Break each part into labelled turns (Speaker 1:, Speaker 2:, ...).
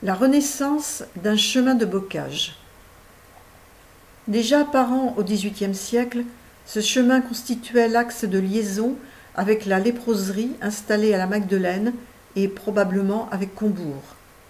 Speaker 1: La renaissance d'un chemin de bocage. Déjà apparent au XVIIIe siècle, ce chemin constituait l'axe de liaison avec la léproserie installée à la Magdeleine et probablement avec Combourg.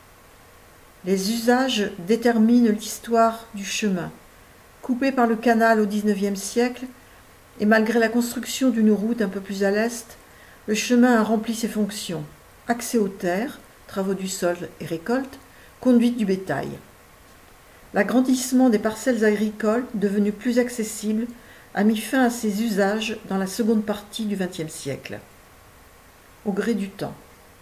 Speaker 1: Les usages déterminent l'histoire du chemin. Coupé par le canal au XIXe siècle, et malgré la construction d'une route un peu plus à l'est, le chemin a rempli ses fonctions. Accès aux terres, travaux du sol et récoltes, conduite du bétail. L'agrandissement des parcelles agricoles, devenues plus accessibles, a mis fin à ces usages dans la seconde partie du XXe siècle. Au gré du temps.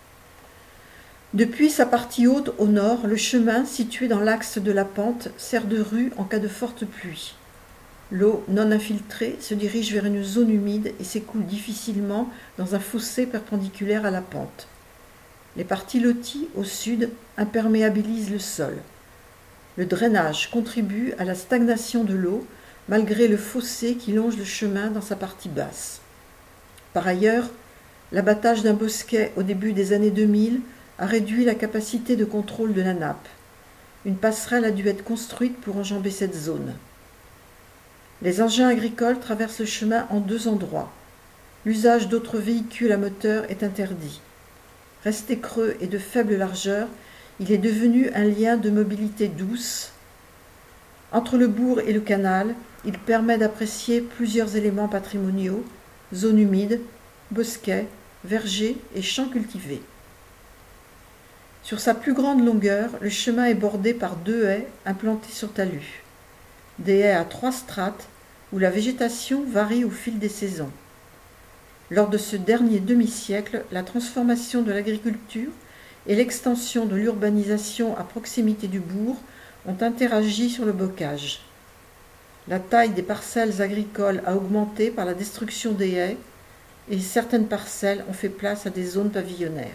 Speaker 1: Depuis sa partie haute au nord, le chemin, situé dans l'axe de la pente, sert de rue en cas de forte pluie. L'eau non infiltrée se dirige vers une zone humide et s'écoule difficilement dans un fossé perpendiculaire à la pente. Les parties loties au sud imperméabilisent le sol. Le drainage contribue à la stagnation de l'eau malgré le fossé qui longe le chemin dans sa partie basse. Par ailleurs, l'abattage d'un bosquet au début des années 2000 a réduit la capacité de contrôle de la nappe. Une passerelle a dû être construite pour enjamber cette zone. Les engins agricoles traversent le chemin en deux endroits. L'usage d'autres véhicules à moteur est interdit. Resté creux et de faible largeur, il est devenu un lien de mobilité douce. Entre le bourg et le canal, il permet d'apprécier plusieurs éléments patrimoniaux, zones humides, bosquets, vergers et champs cultivés. Sur sa plus grande longueur, le chemin est bordé par deux haies implantées sur talus. Des haies à trois strates où la végétation varie au fil des saisons. Lors de ce dernier demi-siècle, la transformation de l'agriculture et l'extension de l'urbanisation à proximité du bourg ont interagi sur le bocage. La taille des parcelles agricoles a augmenté par la destruction des haies et certaines parcelles ont fait place à des zones pavillonnaires.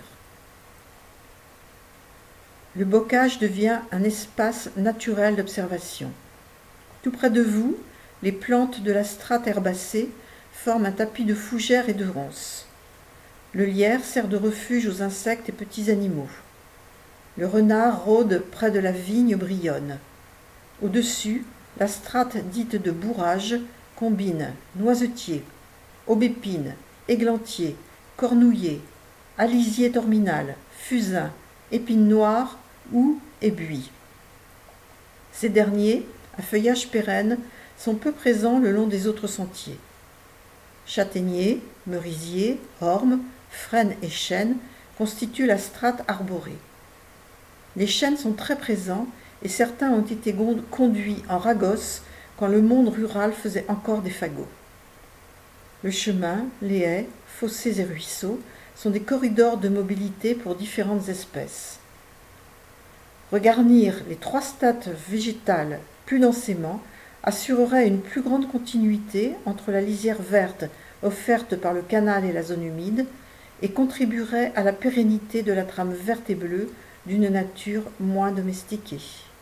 Speaker 1: Le bocage devient un espace naturel d'observation. Tout près de vous, les plantes de la strate herbacée forment un tapis de fougères et de ronces. Le lierre sert de refuge aux insectes et petits animaux. Le renard rôde près de la vigne brillonne. Au-dessus, la strate dite de bourrage combine noisetier, aubépine, églantier, cornouiller, alisier terminal, fusain, épine noire ou et buis. Ces derniers, à feuillage pérenne, sont peu présents le long des autres sentiers. Châtaigniers, merisiers, ormes, frênes et chênes constituent la strate arborée. Les chênes sont très présents et certains ont été conduits en ragosse quand le monde rural faisait encore des fagots. Le chemin, les haies, fossés et ruisseaux sont des corridors de mobilité pour différentes espèces. Regarnir les trois strates végétales plus densément assurerait une plus grande continuité entre la lisière verte offerte par le canal et la zone humide et contribuerait à la pérennité de la trame verte et bleue d'une nature moins domestiquée.